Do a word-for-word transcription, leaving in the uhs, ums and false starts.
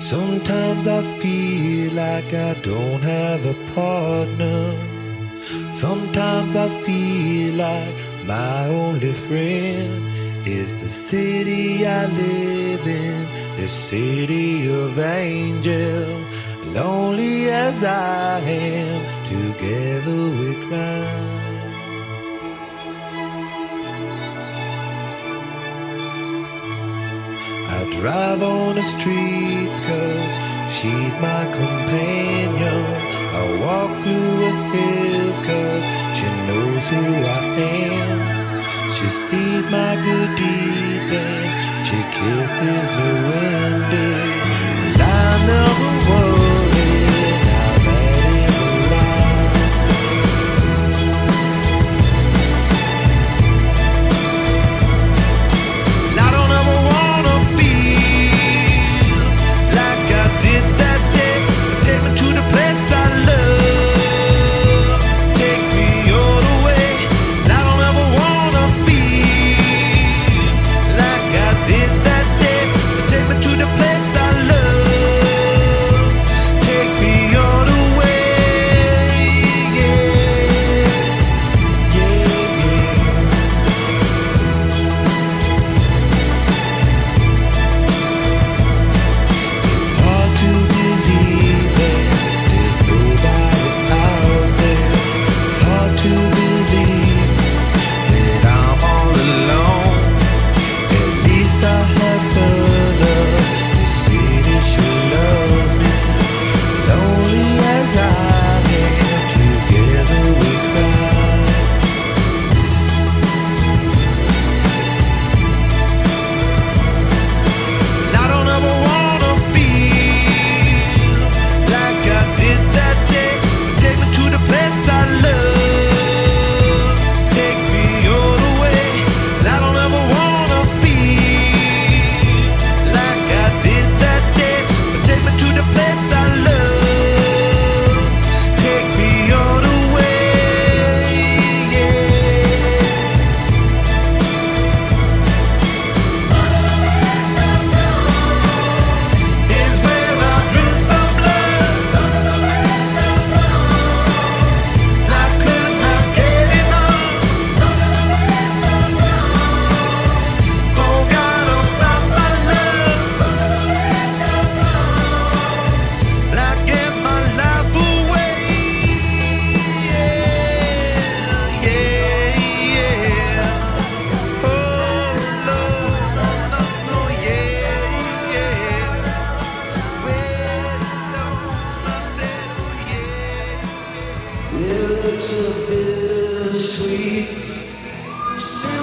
Sometimes I feel like I don't have a partner. Sometimes I feel like my only friend is the city I live in, the city of angels. Lonely as I am, together we cry. I drive on the streets cause she's my companion. I walk through the hills cause she knows who I am. She sees my good deeds and she kisses me when day. And I never worry, now that is a lie. I don't ever wanna feel like I did that day. Take me to the place I love, take me all the way. I don't ever wanna feel like I did that day. Take me to the place I love, take me all the way. Yeah, yeah, yeah. It's hard to believe that there's nobody out there. It's hard to believe that I'm all alone. At least I have her love. The city she loves me. Lonely as I am, together we cry. I don't ever wanna feel like I did that day. Take me to the place I love, take me all the way. I don't ever wanna feel like I did that day. Take me to the place I love, take me all the way. Is where I drink some blood. I could not get enough. Forgot about my love. I gave my life away. Yeah, yeah, yeah. Oh no, no, no, no, yeah, yeah. Well, no, I said, oh yeah. Well, it's a bittersweet.